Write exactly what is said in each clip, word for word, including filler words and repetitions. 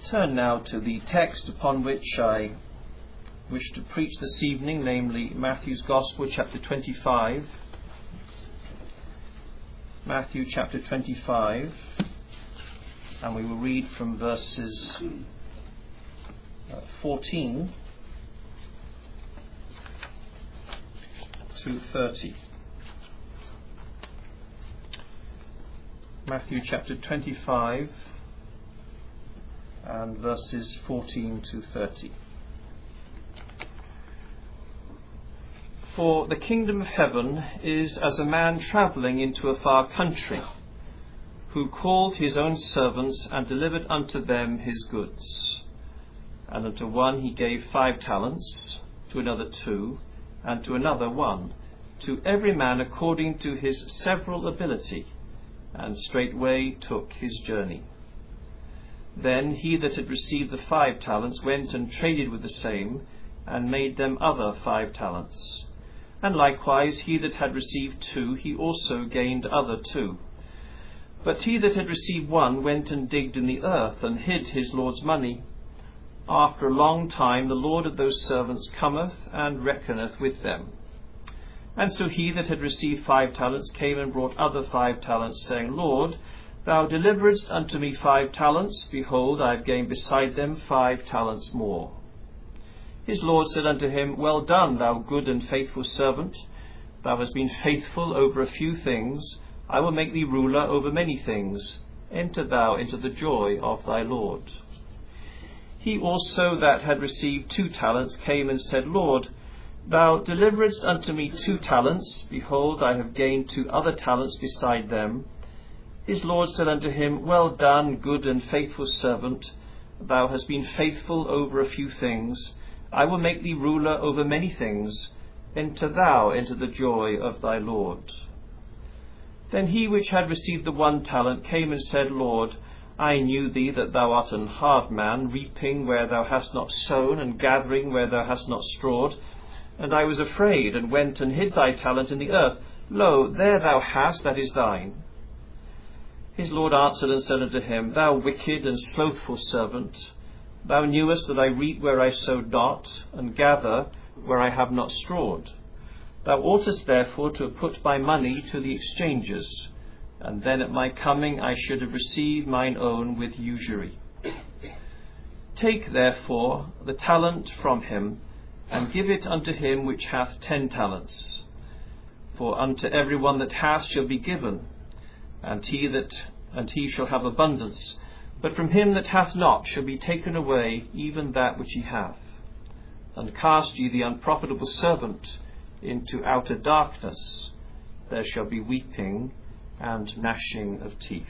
turn now to the text upon which I wish to preach this evening, namely Matthew's Gospel, chapter twenty-five. Matthew chapter twenty-five, and we will read from verses uh, fourteen to thirty. Matthew chapter twenty-five and verses fourteen to thirty. For the kingdom of heaven is as a man travelling into a far country, who called his own servants and delivered unto them his goods. And unto one he gave five talents, to another two, and to another one, to every man according to his several ability, and straightway took his journey. Then he that had received the five talents went and traded with the same, and made them other five talents. And likewise he that had received two, he also gained other two. But he that had received one went and digged in the earth, and hid his Lord's money. After a long time the Lord of those servants cometh, and reckoneth with them. And so he that had received five talents came and brought other five talents, saying, Lord, thou deliveredst unto me five talents. Behold, I have gained beside them five talents more. His Lord said unto him, Well done, thou good and faithful servant. Thou hast been faithful over a few things. I will make thee ruler over many things. Enter thou into the joy of thy Lord. He also that had received two talents came and said, Lord, thou deliveredst unto me two talents. Behold, I have gained two other talents beside them. His Lord said unto him, Well done, good and faithful servant. Thou hast been faithful over a few things. I will make thee ruler over many things. Enter thou into the joy of thy Lord. Then he which had received the one talent came and said, Lord, I knew thee that thou art an hard man, reaping where thou hast not sown, and gathering where thou hast not strawed. And I was afraid, and went and hid thy talent in the earth. Lo, there thou hast that is thine. His Lord answered and said unto him, Thou wicked and slothful servant, thou knewest that I reap where I sowed not, and gather where I have not strawed. Thou oughtest therefore to have put my money to the exchangers, and then at my coming I should have received mine own with usury. Take therefore the talent from him, and give it unto him which hath ten talents. For unto every one that hath shall be given, and he that and he shall have abundance. But from him that hath not shall be taken away even that which he hath. And cast ye the unprofitable servant into outer darkness. There shall be weeping and gnashing of teeth.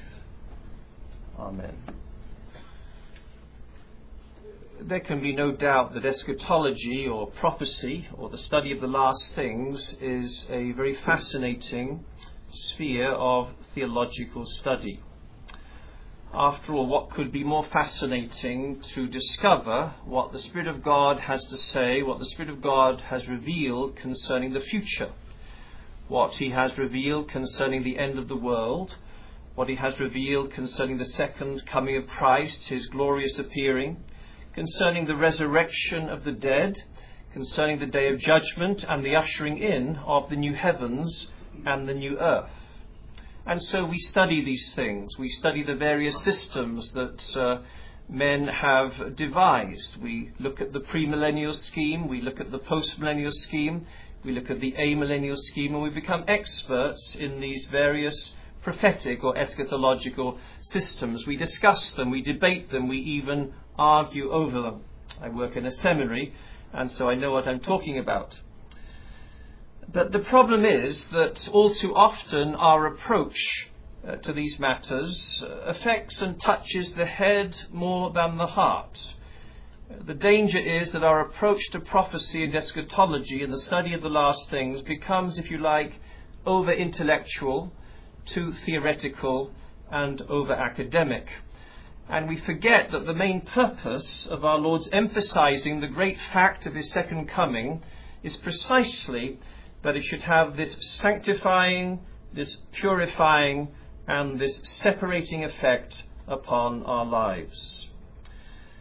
Amen. There can be no doubt that eschatology or prophecy or the study of the last things is a very fascinating sphere of theological study. After all, what could be more fascinating to discover what the Spirit of God has to say, what the Spirit of God has revealed concerning the future, what he has revealed concerning the end of the world, what he has revealed concerning the second coming of Christ, his glorious appearing, concerning the resurrection of the dead, concerning the day of judgment and the ushering in of the new heavens and the new earth. And so we study these things. We study the various systems that uh, men have devised. We look at the premillennial scheme, we look at the postmillennial scheme, we look at the amillennial scheme, and we become experts in these various prophetic or eschatological systems. We discuss them, we debate them, we even argue over them. I work in a seminary, and so I know what I'm talking about. But the problem is that all too often our approach uh, to these matters uh, affects and touches the head more than the heart. Uh, the danger is that our approach to prophecy and eschatology and the study of the last things becomes, if you like, over-intellectual, too theoretical, and over-academic. And we forget that the main purpose of our Lord's emphasizing the great fact of his second coming is precisely that it should have this sanctifying, this purifying, and this separating effect upon our lives.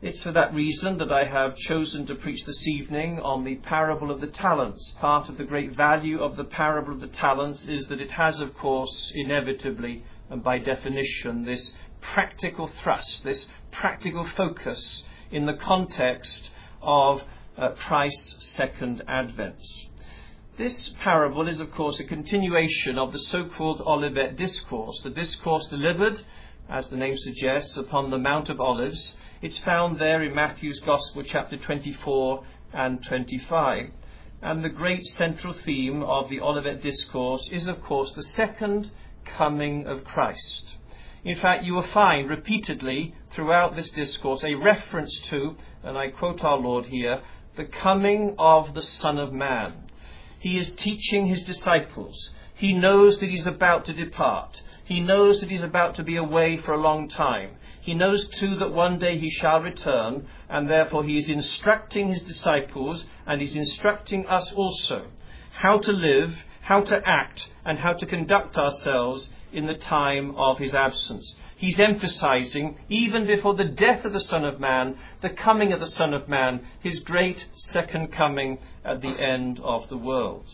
It's for that reason that I have chosen to preach this evening on the parable of the talents. Part of the great value of the parable of the talents is that it has, of course, inevitably and by definition, this practical thrust, this practical focus in the context of uh, Christ's second advent. This parable is, of course, a continuation of the so-called Olivet Discourse, the discourse delivered, as the name suggests, upon the Mount of Olives. It's found there in Matthew's Gospel, chapter twenty-four and twenty-five. And the great central theme of the Olivet Discourse is, of course, the second coming of Christ. In fact, you will find repeatedly throughout this discourse a reference to, and I quote our Lord here, the coming of the Son of Man. He is teaching his disciples. He knows that he's about to depart. He knows that he's about to be away for a long time. He knows too that one day he shall return, and therefore he is instructing his disciples, and he's instructing us also, how to live, how to act, and how to conduct ourselves in the time of his absence. He's emphasizing, even before the death of the Son of Man, the coming of the Son of Man, his great second coming at the end of the world.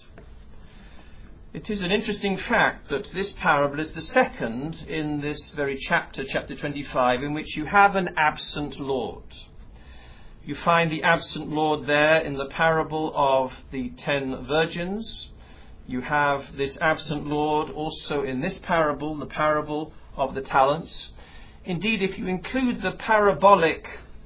It is an interesting fact that this parable is the second in this very chapter, chapter twenty-five, in which you have an absent Lord. You find the absent Lord there in the parable of the ten virgins. You have this absent Lord also in this parable, the parable of the talents. Indeed, if you include the parabolic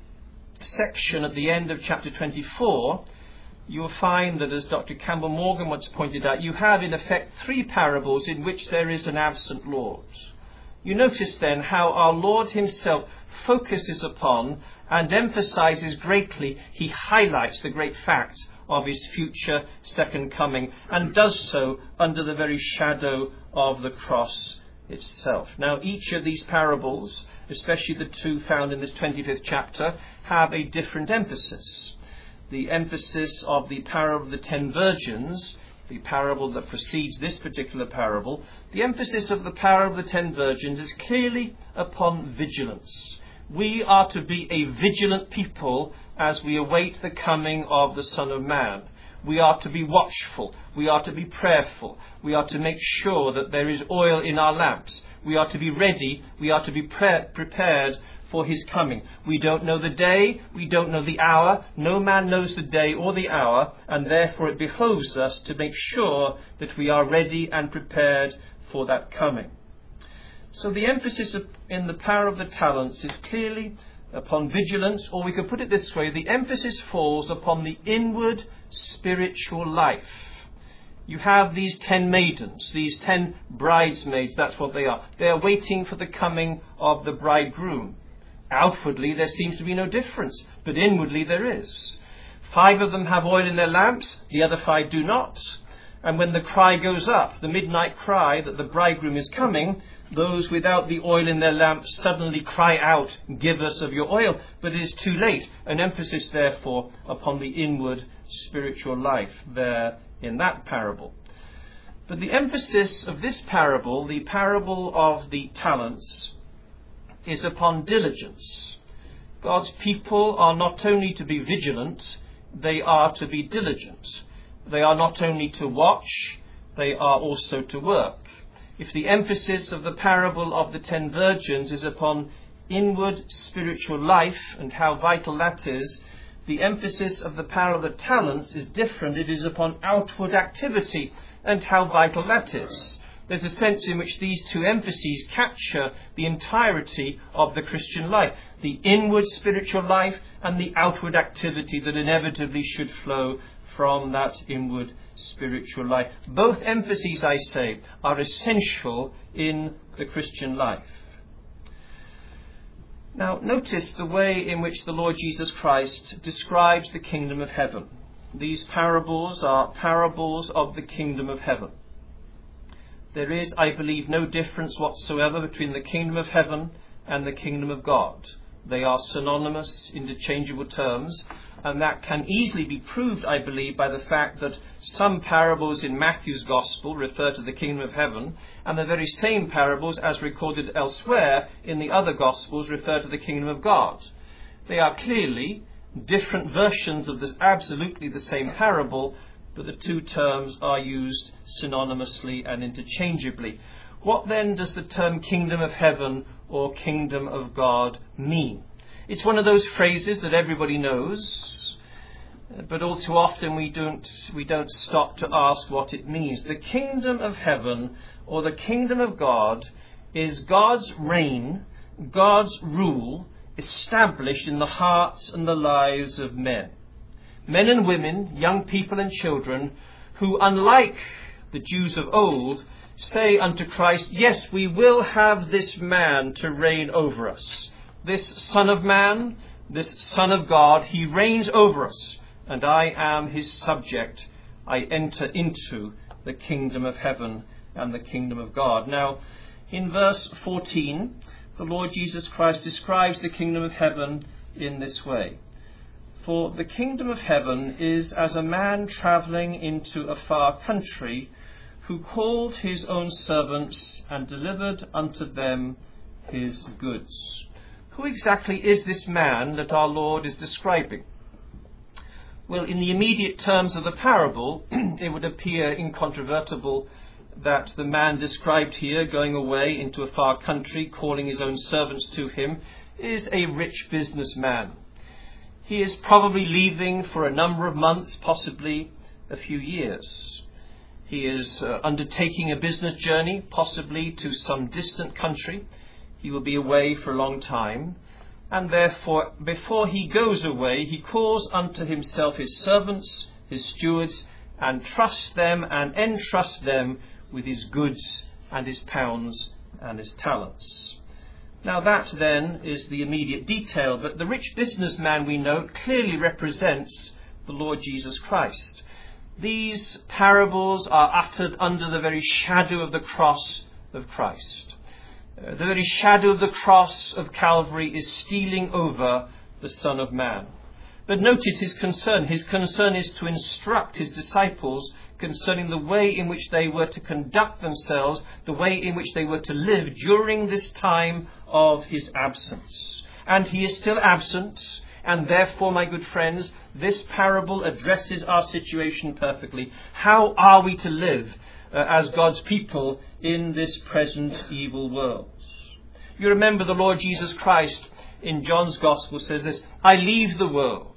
section at the end of chapter twenty-four, you will find that, as Doctor Campbell Morgan once pointed out, you have in effect three parables in which there is an absent Lord. You notice then how our Lord himself focuses upon and emphasizes greatly, he highlights the great fact of his future second coming, and does so under the very shadow of the cross itself. Now, each of these parables, especially the two found in this twenty-fifth chapter, have a different emphasis. The emphasis of the parable of the ten virgins, the parable that precedes this particular parable, the emphasis of the parable of the ten virgins is clearly upon vigilance. We are to be a vigilant people as we await the coming of the Son of Man. We are to be watchful. We are to be prayerful. We are to make sure that there is oil in our lamps. We are to be ready. We are to be pre- prepared for his coming. We don't know the day. We don't know the hour. No man knows the day or the hour, and therefore it behoves us to make sure that we are ready and prepared for that coming. So the emphasis in the parable of the talents is clearly upon vigilance, or we could put it this way, the emphasis falls upon the inward spiritual life. You have these ten maidens, these ten bridesmaids, that's what they are. They are waiting for the coming of the bridegroom. Outwardly there seems to be no difference, but inwardly there is. Five of them have oil in their lamps, the other five do not. And when the cry goes up, the midnight cry that the bridegroom is coming, those without the oil in their lamps suddenly cry out, "Give us of your oil," but it is too late. An emphasis, therefore, upon the inward spiritual life there in that parable. But the emphasis of this parable, the parable of the talents, is upon diligence. God's people are not only to be vigilant, they are to be diligent. They are not only to watch, they are also to work. If the emphasis of the parable of the ten virgins is upon inward spiritual life and how vital that is, the emphasis of the parable of the talents is different. It is upon outward activity and how vital that is. There's a sense in which these two emphases capture the entirety of the Christian life, the inward spiritual life and the outward activity that inevitably should flow from that inward spiritual life. Both emphases, I say, are essential in the Christian life. Now, notice the way in which the Lord Jesus Christ describes the kingdom of heaven. These parables are parables of the kingdom of heaven. There is, I believe, no difference whatsoever between the kingdom of heaven and the kingdom of God. They are synonymous, interchangeable terms, and that can easily be proved, I believe, by the fact that some parables in Matthew's Gospel refer to the kingdom of heaven, and the very same parables, as recorded elsewhere in the other Gospels, refer to the kingdom of God. They are clearly different versions of this absolutely the same parable, but the two terms are used synonymously and interchangeably. What then does the term kingdom of heaven or kingdom of God mean? It's one of those phrases that everybody knows, but all too often we don't, we don't stop to ask what it means. The kingdom of heaven or the kingdom of God is God's reign, God's rule, established in the hearts and the lives of men. Men and women, young people and children, who, unlike the Jews of old, say unto Christ, yes, we will have this man to reign over us. This Son of Man, this Son of God, he reigns over us, and I am his subject. I enter into the kingdom of heaven and the kingdom of God. Now, in verse fourteen, the Lord Jesus Christ describes the kingdom of heaven in this way. For the kingdom of heaven is as a man travelling into a far country, who called his own servants and delivered unto them his goods. Who exactly is this man that our Lord is describing? Well, in the immediate terms of the parable, it would appear incontrovertible that the man described here, going away into a far country, calling his own servants to him, is a rich businessman. He is probably leaving for a number of months, possibly a few years. He is uh, undertaking a business journey, possibly to some distant country. He will be away for a long time, and therefore, before he goes away, he calls unto himself his servants, his stewards, and trusts them and entrusts them with his goods and his pounds and his talents. Now that then is the immediate detail, but the rich businessman, we note, clearly represents the Lord Jesus Christ. These parables are uttered under the very shadow of the cross of Christ. Uh, the very shadow of the cross of Calvary is stealing over the Son of Man. But notice his concern. His concern is to instruct his disciples concerning the way in which they were to conduct themselves, the way in which they were to live during this time of his absence. And he is still absent, and therefore, my good friends, this parable addresses our situation perfectly. How are we to live uh, as God's people in this present evil world? You remember the Lord Jesus Christ in John's Gospel says this, I leave the world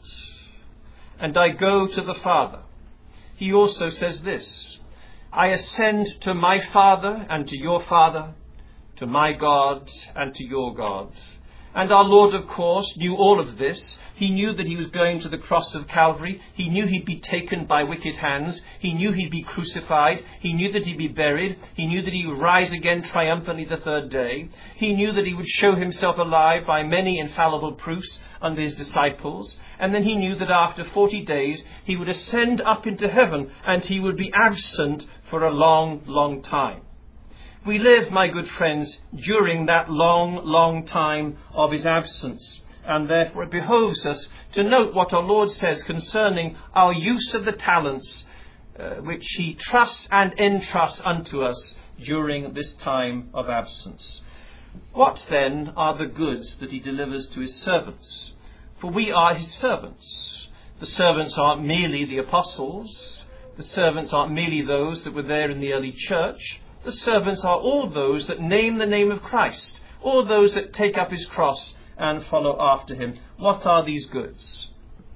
and I go to the Father. He also says this, I ascend to my Father and to your Father, to my God and to your God. And our Lord, of course, knew all of this. He knew that he was going to the cross of Calvary. He knew he'd be taken by wicked hands. He knew he'd be crucified. He knew that he'd be buried. He knew that he would rise again triumphantly the third day. He knew that he would show himself alive by many infallible proofs unto his disciples. And then he knew that after forty days he would ascend up into heaven and he would be absent for a long, long time. We live, my good friends, during that long, long time of his absence. And therefore it behoves us to note what our Lord says concerning our use of the talents uh, which he trusts and entrusts unto us during this time of absence. What then are the goods that he delivers to his servants? For we are his servants. The servants aren't merely the apostles. The servants aren't merely those that were there in the early church. The servants are all those that name the name of Christ, all those that take up his cross and follow after him. What are these goods?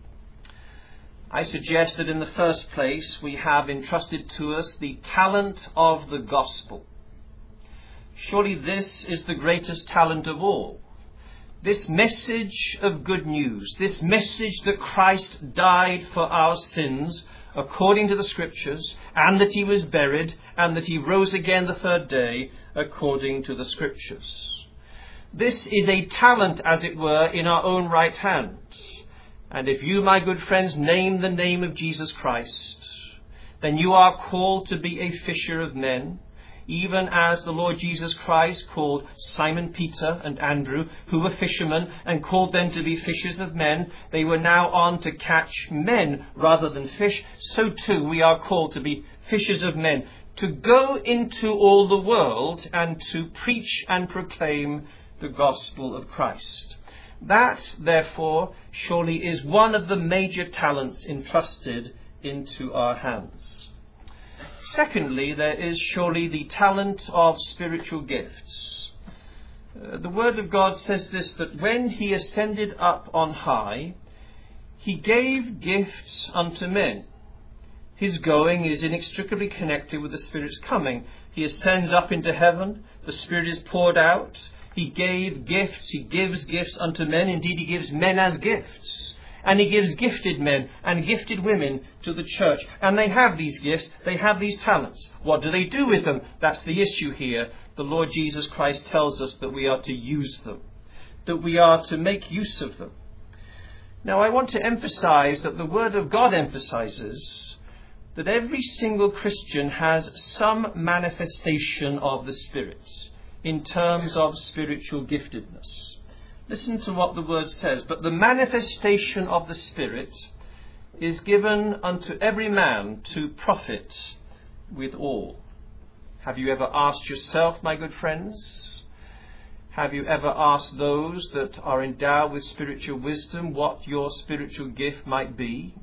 I suggest that in the first place we have entrusted to us the talent of the gospel. Surely this is the greatest talent of all. This message of good news, this message that Christ died for our sins according to the Scriptures, and that he was buried, and that he rose again the third day according to the Scriptures. This is a talent, as it were, in our own right hand. And if you, my good friends, name the name of Jesus Christ, then you are called to be a fisher of men, even as the Lord Jesus Christ called Simon Peter and Andrew, who were fishermen, and called them to be fishers of men. They were now on to catch men rather than fish. So too we are called to be fishers of men, to go into all the world and to preach and proclaim the gospel of Christ. That, therefore, surely is one of the major talents entrusted into our hands. Secondly, there is surely the talent of spiritual gifts. Uh, the Word of God says this, that when he ascended up on high, he gave gifts unto men. His going is inextricably connected with the Spirit's coming. He ascends up into heaven, the Spirit is poured out, he gave gifts, he gives gifts unto men, indeed he gives men as gifts. And he gives gifted men and gifted women to the church. And they have these gifts, they have these talents. What do they do with them? That's the issue here. The Lord Jesus Christ tells us that we are to use them, that we are to make use of them. Now I want to emphasize that the Word of God emphasizes that every single Christian has some manifestation of the Spirit in terms of spiritual giftedness. Listen to what the Word says. But the manifestation of the Spirit is given unto every man to profit withal. Have you ever asked yourself, my good friends? Have you ever asked those that are endowed with spiritual wisdom what your spiritual gift might be?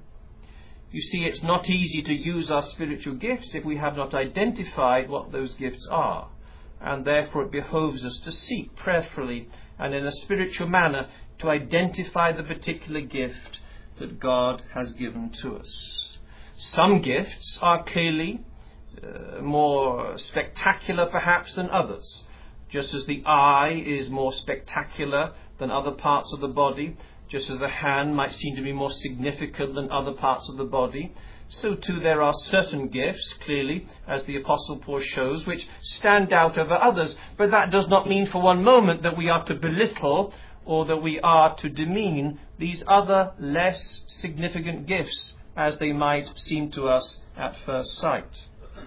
You see, it's not easy to use our spiritual gifts if we have not identified what those gifts are. And therefore it behoves us to seek prayerfully and in a spiritual manner to identify the particular gift that God has given to us. Some gifts are clearly uh, more spectacular perhaps than others. Just as the eye is more spectacular than other parts of the body, just as the hand might seem to be more significant than other parts of the body, so too there are certain gifts, clearly, as the Apostle Paul shows, which stand out over others. But that does not mean for one moment that we are to belittle or that we are to demean these other less significant gifts as they might seem to us at first sight.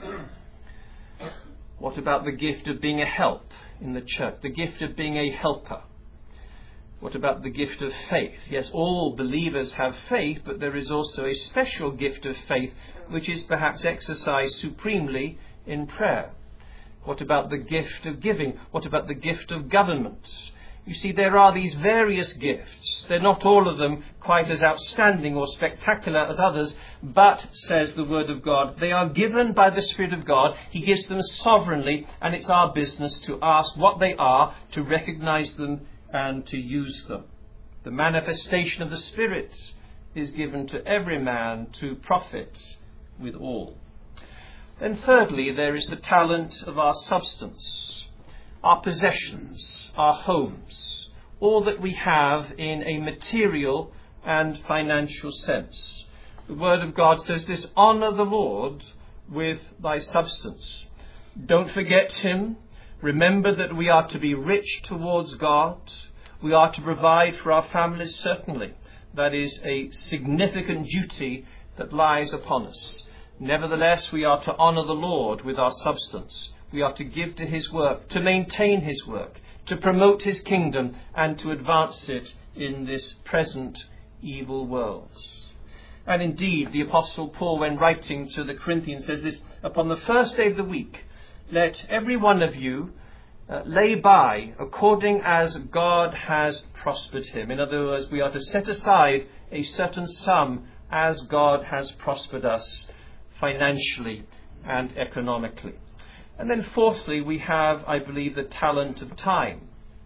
What about the gift of being a help in the church, the gift of being a helper? What about the gift of faith? Yes, all believers have faith, but there is also a special gift of faith which is perhaps exercised supremely in prayer. What about the gift of giving? What about the gift of government? You see, there are these various gifts. They're not all of them quite as outstanding or spectacular as others, but, says the Word of God, they are given by the Spirit of God. He gives them sovereignly, and it's our business to ask what they are, to recognize them, and to use them. The manifestation of the Spirit is given to every man to profit withal. Then thirdly, there is the talent of our substance, our possessions, our homes, all that we have in a material and financial sense. The Word of God says this, honour the Lord with thy substance. Don't forget him. Remember that we are to be rich towards God. We are to provide for our families, certainly. That is a significant duty that lies upon us. Nevertheless, we are to honour the Lord with our substance. We are to give to his work, to maintain his work, to promote his kingdom, and to advance it in this present evil world. And indeed, the Apostle Paul, when writing to the Corinthians, says this, upon the first day of the week, let every one of you uh, lay by according as God has prospered him. In other words, we are to set aside a certain sum as God has prospered us financially and economically. And then fourthly, we have, I believe, the talent of time.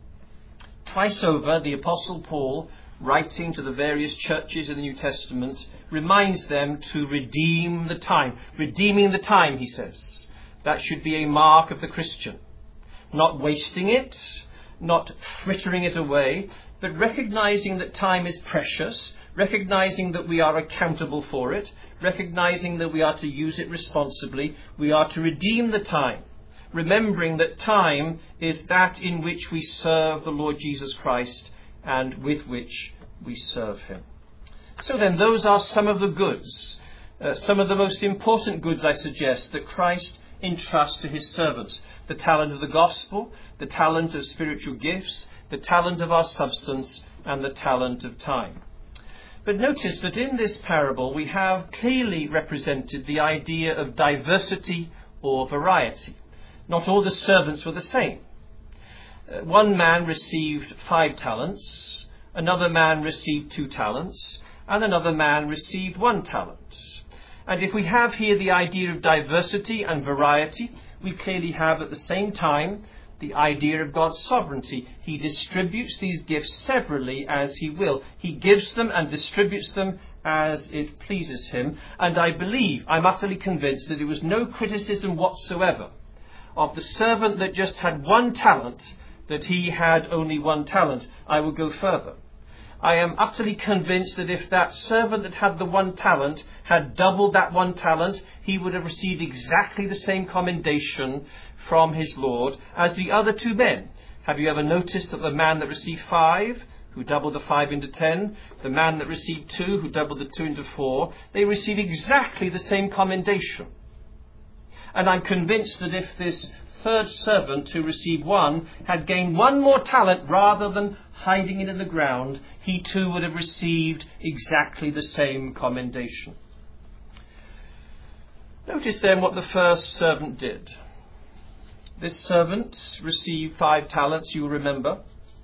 Twice over, the Apostle Paul, writing to the various churches in the New Testament, reminds them to redeem the time. Redeeming the time, he says. That should be a mark of the Christian. Not wasting it, not frittering it away, but recognizing that time is precious, recognizing that we are accountable for it, recognizing that we are to use it responsibly. We are to redeem the time, remembering that time is that in which we serve the Lord Jesus Christ and with which we serve him. So then, those are some of the goods, uh, some of the most important goods, I suggest, that Christ entrusts to his servants. The talent of the gospel, the talent of spiritual gifts, the talent of our substance, and the talent of time. But notice that in this parable we have clearly represented the idea of diversity or variety. Not all the servants were the same. Uh, one man received five talents, Another man received two talents, and another man received one talent. And if we have here the idea of diversity and variety, we clearly have at the same time the idea of God's sovereignty. He distributes these gifts severally as he will. He gives them and distributes them as it pleases him. And I believe, I'm utterly convinced, that there was no criticism whatsoever of the servant that just had one talent, that he had only one talent. I will go further. I am utterly convinced that if that servant that had the one talent had doubled that one talent, he would have received exactly the same commendation from his Lord as the other two men. Have you ever noticed that the man that received five, who doubled the five into ten, the man that received two, who doubled the two into four, they received exactly the same commendation? And I'm convinced that if this third servant who received one had gained one more talent rather than hiding it in the ground, he too would have received exactly the same commendation. Notice then what the first servant did. This servant received five talents, you remember.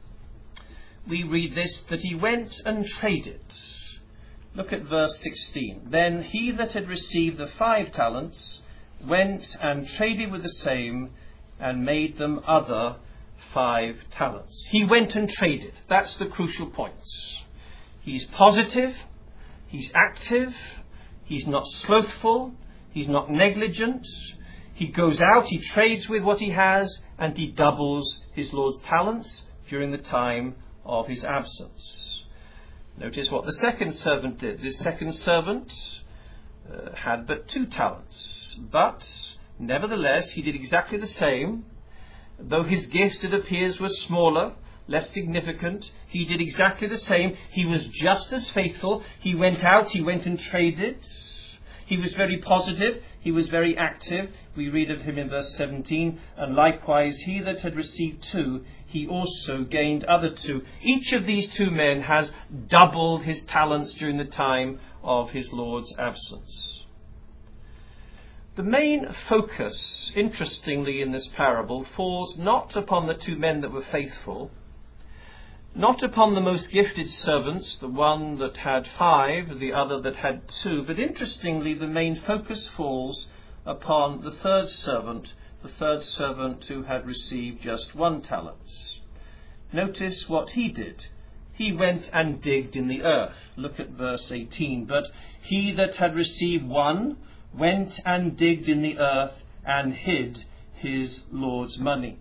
We read this, that he went and traded. Look at verse sixteen. Then he that had received the five talents went and traded with the same, and made them other five talents. He went and traded. That's the crucial point. He's positive, he's active, he's not slothful, he's not negligent. He goes out, he trades with what he has, and he doubles his Lord's talents during the time of his absence. Notice what the second servant did. This second servant uh, had but two talents, but nevertheless he did exactly the same. Though his gifts, it appears, were smaller, less significant, he did exactly the same. He was just as faithful. He went out, he went and traded. He was very positive, he was very active. We read of him in verse seventeen, and likewise he that had received two, he also gained other two. Each of these two men has doubled his talents during the time of his Lord's absence. The main focus, interestingly, in this parable falls not upon the two men that were faithful, not upon the most gifted servants, the one that had five, the other that had two, but interestingly the main focus falls upon the third servant, the third servant who had received just one talent. Notice what he did. He went and digged in the earth. Look at verse eighteen. But he that had received one went and digged in the earth and hid his Lord's money.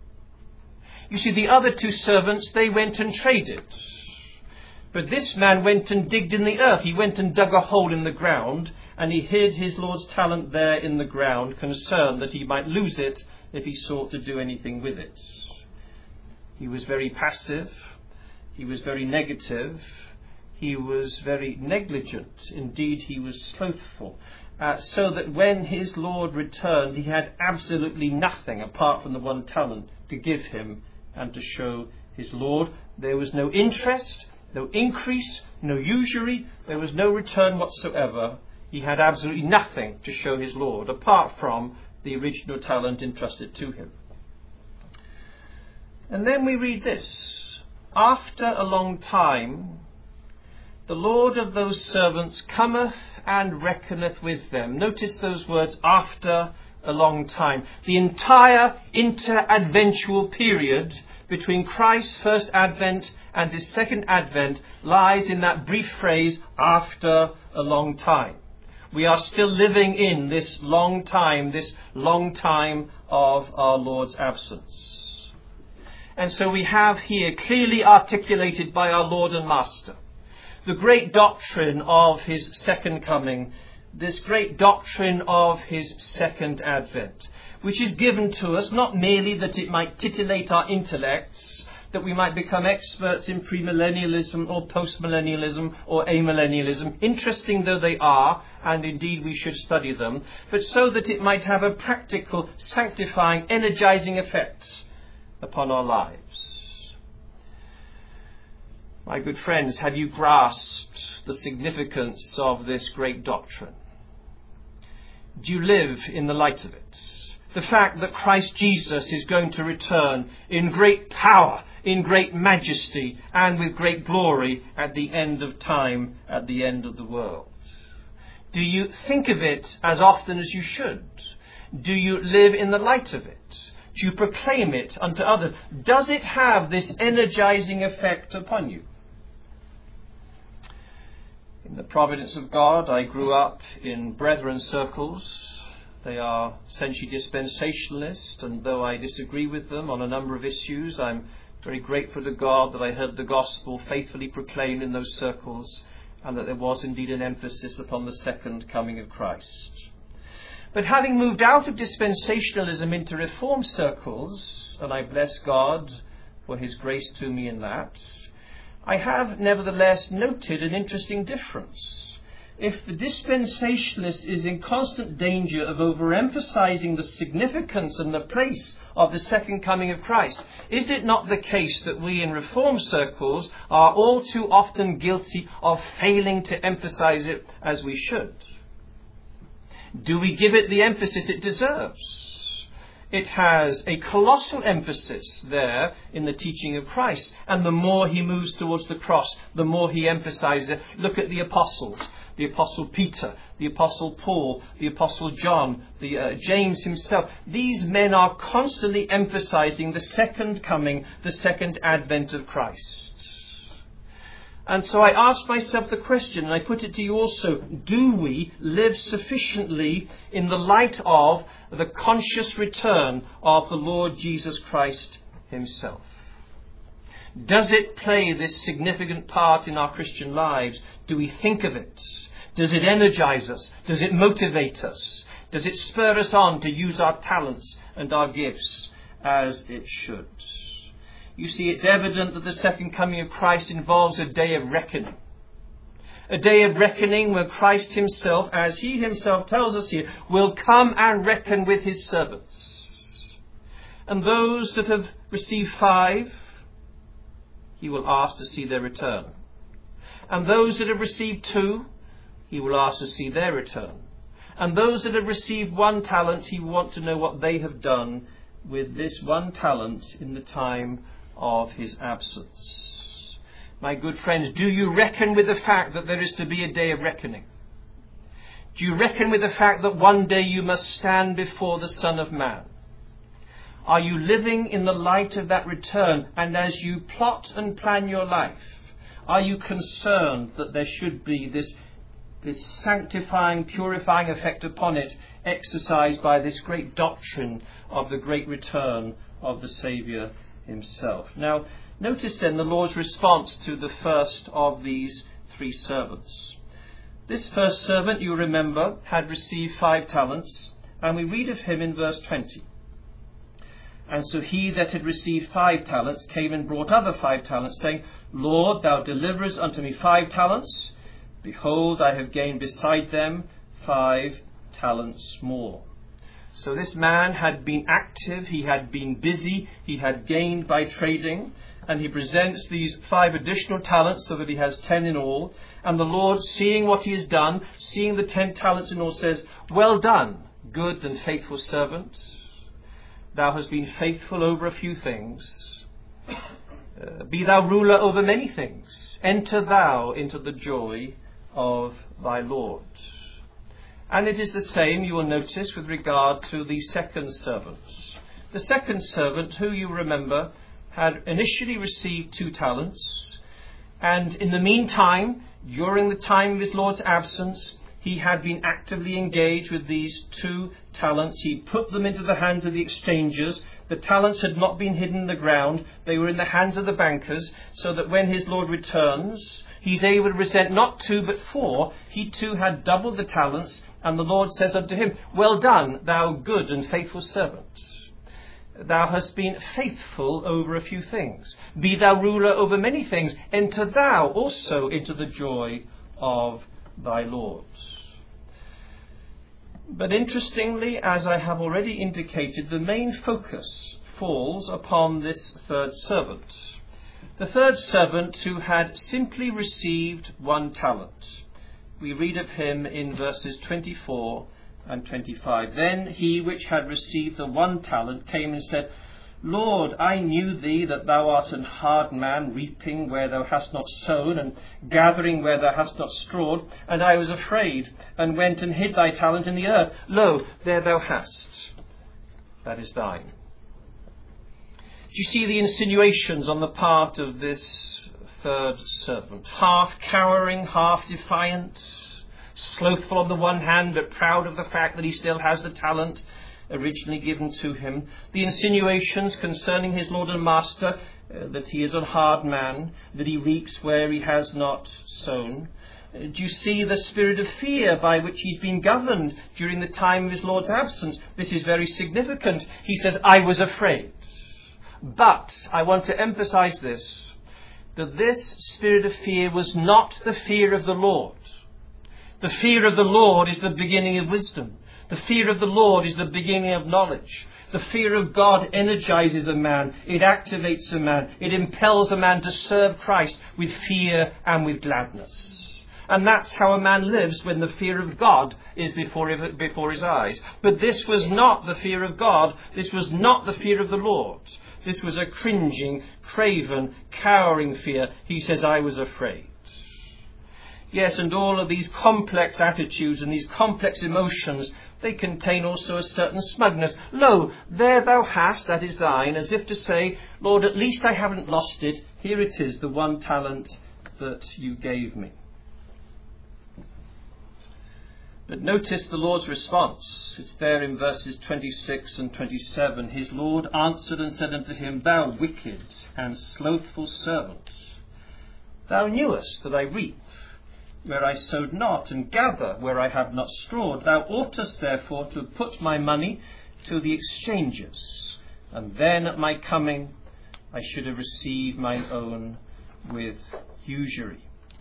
You see, the other two servants, they went and traded. But this man went and digged in the earth. He went and dug a hole in the ground, and he hid his Lord's talent there in the ground, concerned that he might lose it if he sought to do anything with it. He was very passive. He was very negative. He was very negligent. Indeed, he was slothful. Uh, so that when his Lord returned, he had absolutely nothing apart from the one talent to give him and to show his Lord. There was no interest, no increase, no usury. There was no return whatsoever. He had absolutely nothing to show his Lord apart from the original talent entrusted to him. And then we read this. After a long time, the Lord of those servants cometh and reckoneth with them. Notice those words, after a long time. The entire interadventual period between Christ's first advent and his second advent lies in that brief phrase, after a long time. We are still living in this long time, this long time of our Lord's absence. And so we have here clearly articulated by our Lord and Master the great doctrine of his second coming, this great doctrine of his second advent, which is given to us not merely that it might titillate our intellects, that we might become experts in premillennialism or postmillennialism or amillennialism, interesting though they are, and indeed we should study them, but so that it might have a practical, sanctifying, energizing effect upon our lives. My good friends, have you grasped the significance of this great doctrine? Do you live in the light of it? The fact that Christ Jesus is going to return in great power, in great majesty and with great glory at the end of time, at the end of the world? Do you think of it as often as you should? Do you live in the light of it? Do you proclaim it unto others? Does it have this energizing effect upon you? In the providence of God, I grew up in brethren circles. They are essentially dispensationalist, and though I disagree with them on a number of issues, I'm very grateful to God that I heard the gospel faithfully proclaimed in those circles, and that there was indeed an emphasis upon the second coming of Christ. But having moved out of dispensationalism into reform circles, and I bless God for his grace to me in that, I have nevertheless noted an interesting difference. If the dispensationalist is in constant danger of overemphasizing the significance and the place of the second coming of Christ, is it not the case that we in reform circles are all too often guilty of failing to emphasize it as we should? Do we give it the emphasis it deserves? It has a colossal emphasis there in the teaching of Christ. And the more he moves towards the cross, the more he emphasizes it. Look at the apostles. The Apostle Peter, the Apostle Paul, the Apostle John, the uh, James himself. These men are constantly emphasizing the second coming, the second advent of Christ. And so I ask myself the question, and I put it to you also, do we live sufficiently in the light of the conscious return of the Lord Jesus Christ himself? Does it play this significant part in our Christian lives? Do we think of it? Does it energize us? Does it motivate us? Does it spur us on to use our talents and our gifts as it should? You see, it's evident that the second coming of Christ involves a day of reckoning. A day of reckoning where Christ himself, as he himself tells us here, will come and reckon with his servants. And those that have received five, he will ask to see their return. And those that have received two, he will ask to see their return. And those that have received one talent, he will want to know what they have done with this one talent in the time of his absence. My good friends, do you reckon with the fact that there is to be a day of reckoning? Do you reckon with the fact that one day you must stand before the Son of Man? Are you living in the light of that return? And as you plot and plan your life, are you concerned that there should be this, this sanctifying, purifying effect upon it, exercised by this great doctrine of the great return of the Saviour himself? Now, notice then the Lord's response to the first of these three servants. This first servant, you remember, had received five talents, and we read of him in verse twenty. And so he that had received five talents came and brought other five talents, saying, Lord, thou deliverest unto me five talents. Behold, I have gained beside them five talents more. So this man had been active, he had been busy, he had gained by trading, and he presents these five additional talents so that he has ten in all. And the Lord, seeing what he has done, seeing the ten talents in all, says, Well done, good and faithful servant. Thou hast been faithful over a few things. Uh, be thou ruler over many things. Enter thou into the joy of thy Lord. And it is the same, you will notice, with regard to the second servant. The second servant, who you remember, had initially received two talents. And in the meantime, during the time of his Lord's absence, he had been actively engaged with these two talents. He put them into the hands of the exchangers. The talents had not been hidden in the ground. They were in the hands of the bankers, so that when his Lord returns, he's able to present not two but four. He too had doubled the talents, and the Lord says unto him, Well done, thou good and faithful servant. Thou hast been faithful over a few things. Be thou ruler over many things. Enter thou also into the joy of thy Lord. But interestingly, as I have already indicated, the main focus falls upon this third servant. The third servant who had simply received one talent. We read of him in verses twenty-four and twenty-five. Then he which had received the one talent came and said, Lord, I knew thee that thou art an hard man, reaping where thou hast not sown, and gathering where thou hast not strawed. And I was afraid, and went and hid thy talent in the earth. Lo, there thou hast. That is thine. Do you see the insinuations on the part of this third servant? Half cowering, half defiant, slothful on the one hand, but proud of the fact that he still has the talent originally given to him. The insinuations concerning his Lord and Master, uh, that he is a hard man, that he reaps where he has not sown. Uh, do you see the spirit of fear by which he's been governed during the time of his Lord's absence? This is very significant. He says, I was afraid. But I want to emphasize this, that this spirit of fear was not the fear of the Lord. The fear of the Lord is the beginning of wisdom. The fear of the Lord is the beginning of knowledge. The fear of God energizes a man. It activates a man. It impels a man to serve Christ with fear and with gladness. And that's how a man lives when the fear of God is before, before his eyes. But this was not the fear of God. This was not the fear of the Lord. This was a cringing, craven, cowering fear. He says, I was afraid. Yes, and all of these complex attitudes and these complex emotions, they contain also a certain smugness. Lo, there thou hast, that is thine, as if to say, Lord, at least I haven't lost it. Here it is, the one talent that you gave me. But notice the Lord's response. It's there in verses twenty-six and twenty-seven. His Lord answered and said unto him, Thou wicked and slothful servant, thou knewest that I reap where I sowed not, and gather where I have not strawed. Thou oughtest therefore to put my money to the exchangers, and then at my coming I should have received mine own with usury.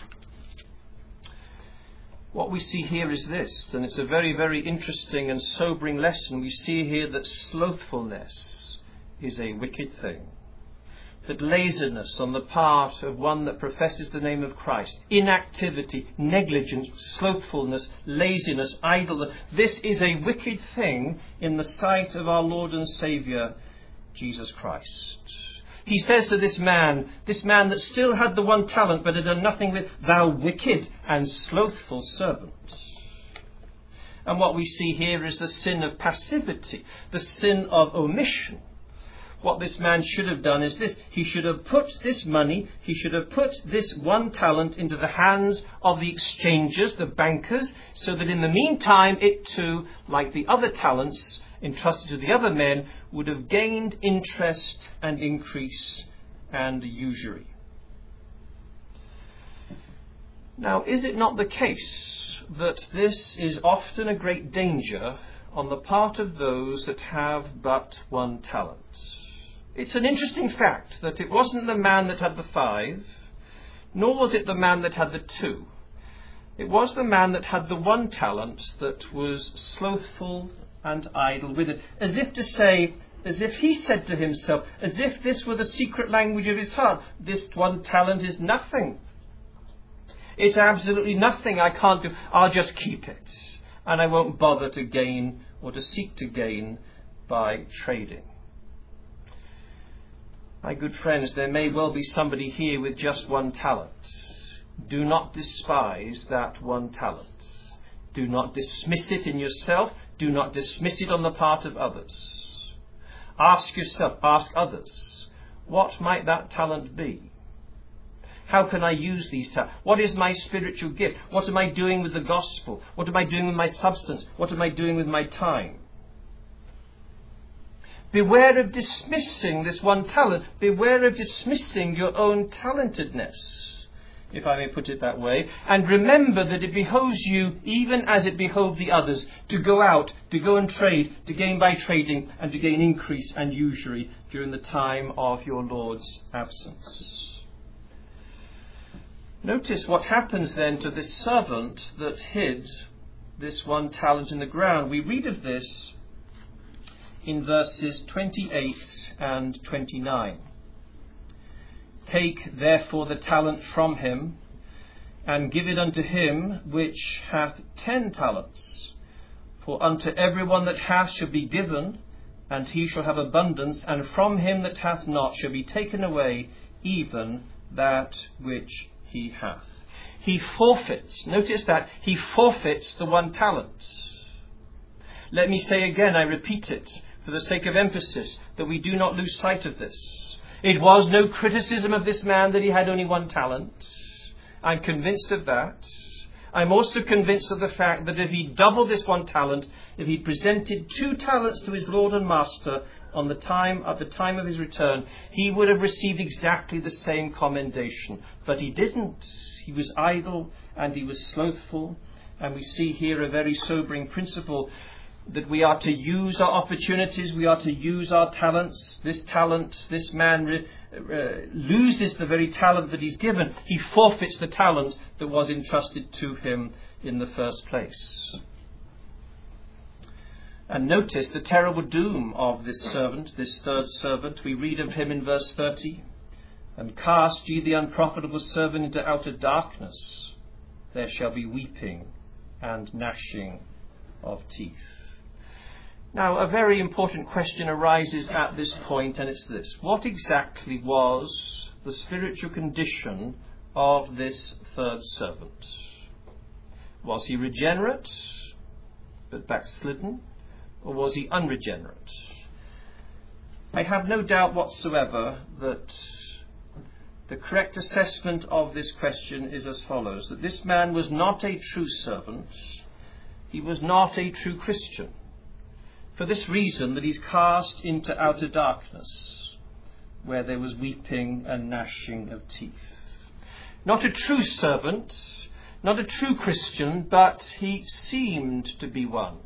What we see here is this, and it's a very, very interesting and sobering lesson. We see here that slothfulness is a wicked thing. That laziness on the part of one that professes the name of Christ, inactivity, negligence, slothfulness, laziness, idleness, this is a wicked thing in the sight of our Lord and Saviour, Jesus Christ. He says to this man, this man that still had the one talent but had done nothing with, thou wicked and slothful servant. And what we see here is the sin of passivity, the sin of omission. What this man should have done is this. He should have put this money, he should have put this one talent into the hands of the exchangers, the bankers, so that in the meantime it too, like the other talents entrusted to the other men, would have gained interest and increase and usury. Now, is it not the case that this is often a great danger on the part of those that have but one talent? It's an interesting fact that it wasn't the man that had the five, nor was it the man that had the two. It was the man that had the one talent that was slothful and idle with it, as if to say, as if he said to himself, as if this were the secret language of his heart, this one talent is nothing. It's absolutely nothing. I can't do. I'll just keep it, and I won't bother to gain or to seek to gain by trading. My good friends, there may well be somebody here with just one talent. Do not despise that one talent. Do not dismiss it in yourself. Do not dismiss it on the part of others. Ask yourself, ask others, what might that talent be? How can I use these talents? What is my spiritual gift? What am I doing with the gospel? What am I doing with my substance? What am I doing with my time? Beware of dismissing this one talent. Beware of dismissing your own talentedness, if I may put it that way. And remember that it behoves you, even as it behoved the others, to go out, to go and trade, to gain by trading, and to gain increase and usury during the time of your Lord's absence. Notice what happens then to this servant that hid this one talent in the ground. We read of this in verses twenty-eight and twenty-nine. Take therefore the talent from him, and give it unto him which hath ten talents. For unto every one that hath shall be given, and he shall have abundance, and from him that hath not shall be taken away even that which he hath. He forfeits, notice that, he forfeits the one talent. Let me say again, I repeat it, for the sake of emphasis, that we do not lose sight of this. It was no criticism of this man that he had only one talent. I'm convinced of that. I'm also convinced of the fact that if he doubled this one talent, if he presented two talents to his Lord and Master on the time at the time of his return, he would have received exactly the same commendation. But he didn't. He was idle and he was slothful. And we see here a very sobering principle, that we are to use our opportunities, we are to use our talents. This talent, this man re, uh, loses the very talent that he's given. He forfeits the talent that was entrusted to him in the first place. And notice the terrible doom of this servant, this third servant. We read of him in verse thirty. And cast ye the unprofitable servant into outer darkness. There shall be weeping and gnashing of teeth. Now, a very important question arises at this point, and it's this. What exactly was the spiritual condition of this third servant? Was he regenerate, but backslidden, or was he unregenerate? I have no doubt whatsoever that the correct assessment of this question is as follows, that this man was not a true servant, he was not a true Christian. For this reason, that he's cast into outer darkness, where there was weeping and gnashing of teeth. Not a true servant, not a true Christian, but he seemed to be one.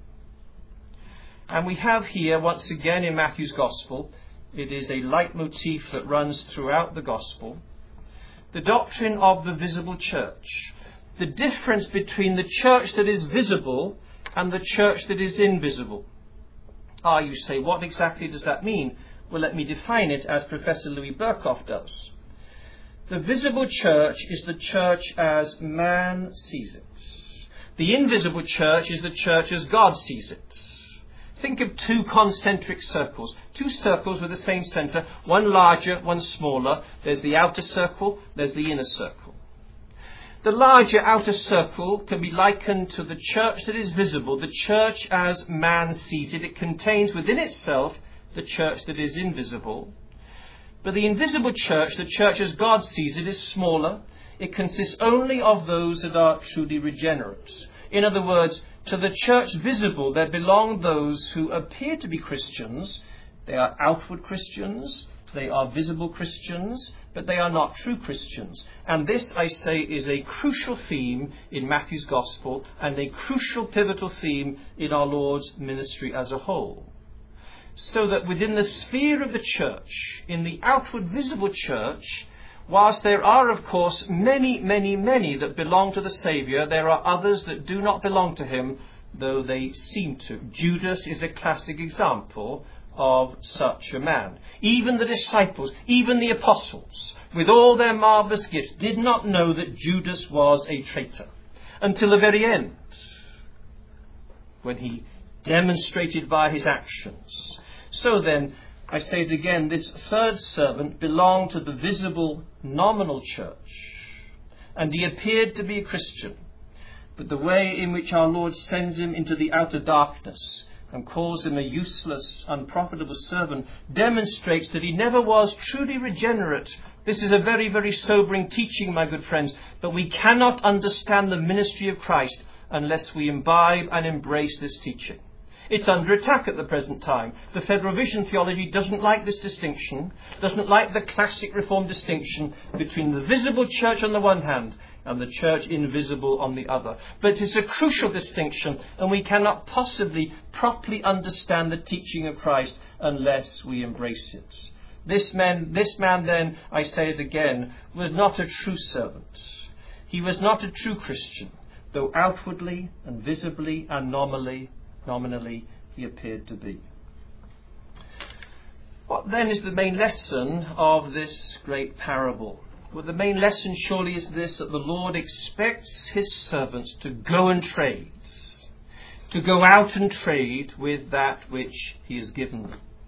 And we have here, once again in Matthew's Gospel, it is a leitmotif that runs throughout the Gospel, the doctrine of the visible church. The difference between the church that is visible and the church that is invisible. Ah, you say, what exactly does that mean? Well, let me define it as Professor Louis Berkhoff does. The visible church is the church as man sees it. The invisible church is the church as God sees it. Think of two concentric circles, two circles with the same centre, one larger, one smaller. There's the outer circle, there's the inner circle. The larger outer circle can be likened to the church that is visible, the church as man sees it. It contains within itself the church that is invisible. But the invisible church, the church as God sees it, is smaller. It consists only of those that are truly regenerate. In other words, to the church visible there belong those who appear to be Christians. They are outward Christians, they are visible Christians, but they are not true Christians. And this, I say, is a crucial theme in Matthew's Gospel and a crucial pivotal theme in our Lord's ministry as a whole. So that within the sphere of the church, in the outward visible church, whilst there are, of course, many, many, many that belong to the Saviour, there are others that do not belong to him, though they seem to. Judas is a classic example of such a man. Even the disciples, even the apostles, with all their marvellous gifts, did not know that Judas was a traitor until the very end, when he demonstrated by his actions. So then, I say it again, this third servant belonged to the visible nominal church, and he appeared to be a Christian. But the way in which our Lord sends him into the outer darkness and calls him a useless, unprofitable servant demonstrates that he never was truly regenerate. This is a very, very sobering teaching, my good friends, but we cannot understand the ministry of Christ unless we imbibe and embrace this teaching. It's under attack at the present time. The Federal Vision theology doesn't like this distinction, doesn't like the classic Reformed distinction between the visible church on the one hand and the church invisible on the other. But it's a crucial distinction, and we cannot possibly properly understand the teaching of Christ unless we embrace it. This man, this man then, I say it again, was not a true servant. He was not a true Christian, though outwardly and visibly and nominally Nominally, he appeared to be. What then is the main lesson of this great parable? Well, the main lesson surely is this, that the Lord expects his servants to go and trade, to go out and trade with that which he has given them.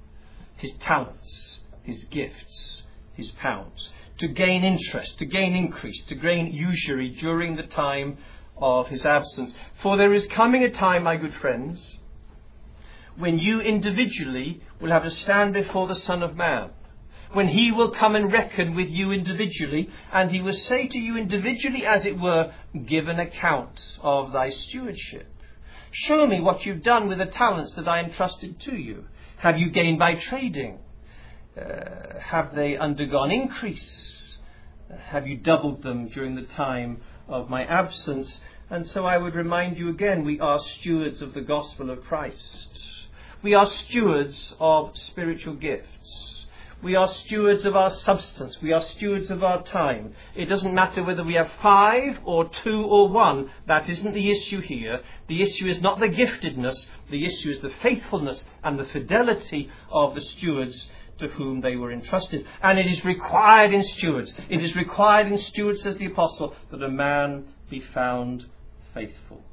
his talents, his gifts, his pounds, to gain interest, to gain increase, to gain usury during the time of his absence. For there is coming a time, my good friends, when you individually will have to stand before the Son of Man, when he will come and reckon with you individually, and he will say to you individually, as it were, give an account of thy stewardship. Show me what you've done with the talents that I entrusted to you. Have you gained by trading? Uh, have they undergone increase? Uh, have you doubled them during the time of my absence? And so I would remind you again, we are stewards of the gospel of Christ. We are stewards of spiritual gifts. We are stewards of our substance. We are stewards of our time. It doesn't matter whether we have five or two or one. That isn't the issue here. The issue is not the giftedness. The issue is the faithfulness and the fidelity of the stewards to whom they were entrusted. And it is required in stewards. It is required in stewards, says the apostle, that a man be found faithful.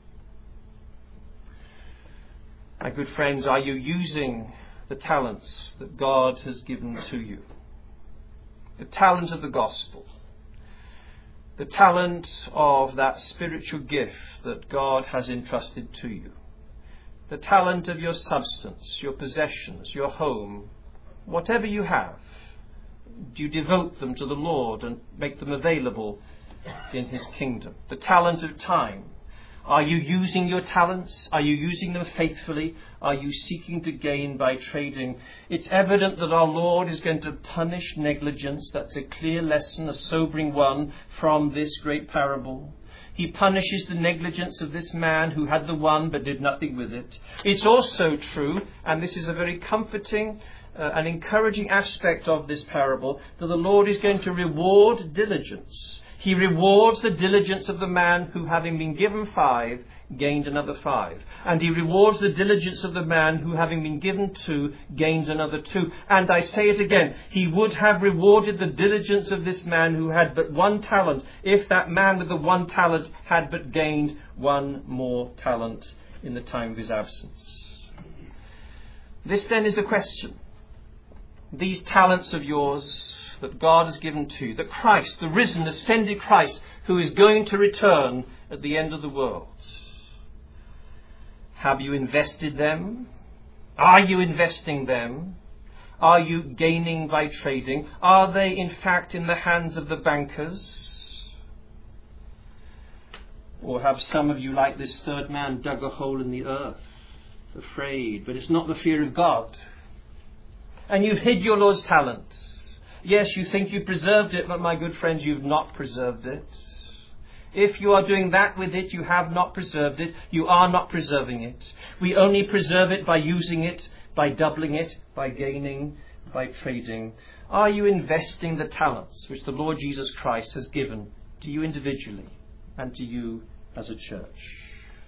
My good friends, are you using the talents that God has given to you? The talent of the gospel. The talent of that spiritual gift that God has entrusted to you. The talent of your substance, your possessions, your home, whatever you have. Do you devote them to the Lord and make them available in his kingdom? The talent of time. Are you using your talents? Are you using them faithfully? Are you seeking to gain by trading? It's evident that our Lord is going to punish negligence. That's a clear lesson, a sobering one from this great parable. He punishes the negligence of this man who had the one but did nothing with it. It's also true, and this is a very comforting uh, and encouraging aspect of this parable, that the Lord is going to reward diligence. He rewards the diligence of the man who, having been given five, gained another five. And he rewards the diligence of the man who, having been given two, gains another two. And I say it again, he would have rewarded the diligence of this man who had but one talent, if that man with the one talent had but gained one more talent in the time of his absence. This then is the question. These talents of yours that God has given to you, that Christ, the risen, ascended Christ, who is going to return at the end of the world. Have you invested them? Are you investing them? Are you gaining by trading? Are they in fact in the hands of the bankers? Or have some of you, like this third man, dug a hole in the earth, afraid, but it's not the fear of God. And you've hid your Lord's talent. Yes, you think you preserved it, but my good friends, you've not preserved it. If you are doing that with it, you have not preserved it. You are not preserving it. We only preserve it by using it, by doubling it, by gaining, by trading. Are you investing the talents which the Lord Jesus Christ has given to you individually and to you as a church?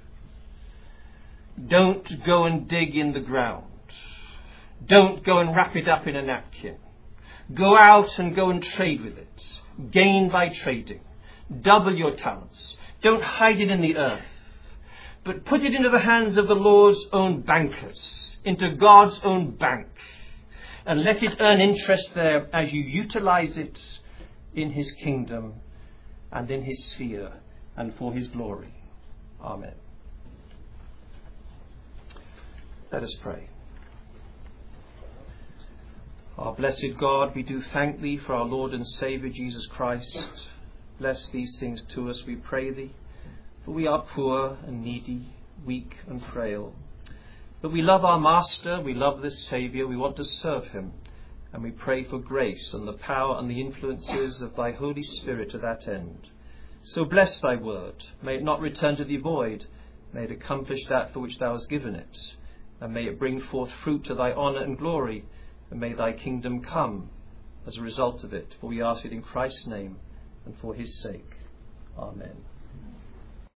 Don't go and dig in the ground. Don't go and wrap it up in a napkin. Go out and go and trade with it. Gain by trading. Double your talents. Don't hide it in the earth, but put it into the hands of the Lord's own bankers, into God's own bank, and let it earn interest there as you utilize it in his kingdom and in his sphere and for his glory. Amen. Let us pray. Our blessed God, we do thank thee for our Lord and Saviour Jesus Christ. Bless these things to us, we pray thee, for we are poor and needy, weak and frail. But we love our Master, we love this Saviour, we want to serve him, and we pray for grace and the power and the influences of thy Holy Spirit to that end. So bless thy word, may it not return to thee void, may it accomplish that for which thou hast given it, and may it bring forth fruit to thy honour and glory, and may thy kingdom come as a result of it. For we ask it in Christ's name and for his sake. Amen.